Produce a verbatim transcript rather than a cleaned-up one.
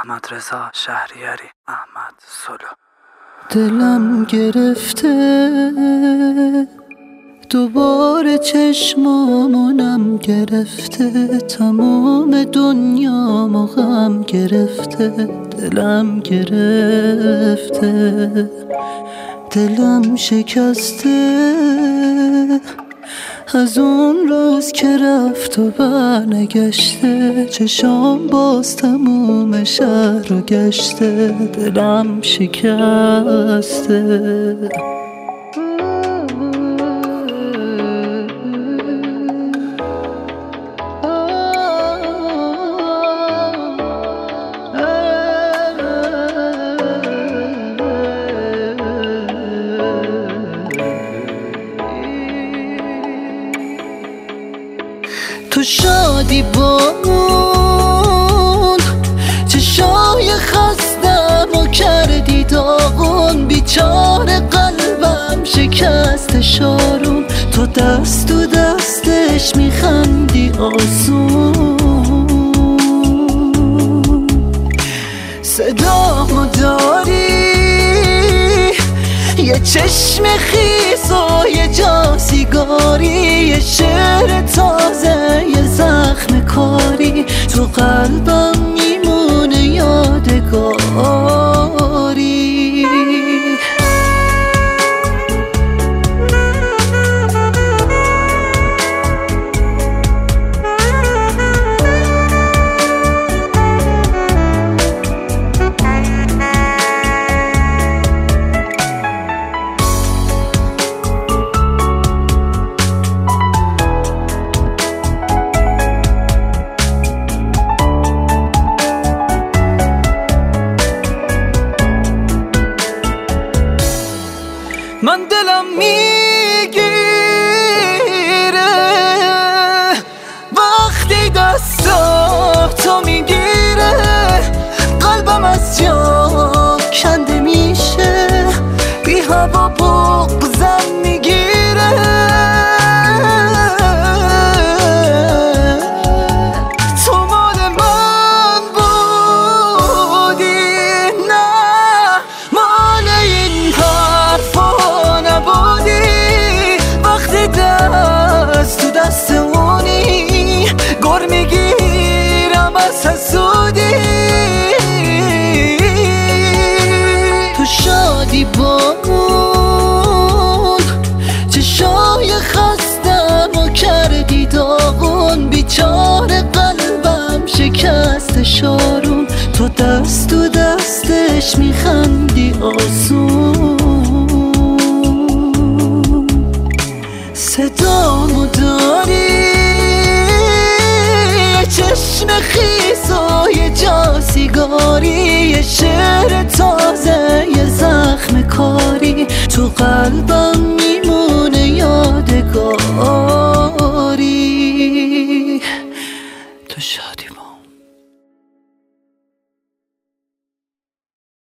احمد رضا شهریاری، احمد سولو. دلم گرفته دوباره چشمامونم گرفته، تمام دنیامو غم گرفته. دلم گرفته، دلم شکسته از اون روز که رفت و برنگشته. چشام باز تموم شهر رو گشته، دلم شکسته. تو شادی با اون چشای خستم و کردی داغون، بیچاره قلبم شکست شارون. تو دست تو دستش میخندی آسون، صدامو داری یه چشم خیس و یه جا سیگاری، یه شعر تازه یه زخم کاری، تو قلبم میمونه یادگاری. من دلم میگیره وقتی دستاتو میگیره، قلبم از جا کنده میشه، بی هوا بغضم میگیره. تو مال من بودی، نه مال این حرفا دست تو دست اونی، گر میگیرم از حسودی. تو شادی با اون چشای خستم و کردی داغون، بیچاره قلبم شکست شارون. تو دست تو دستش میخندی آسون، صدامو داری یه چشم خیس و یه جا سیگاری، یه شعر تازه یه زخم کاری، تو قلبم میمونه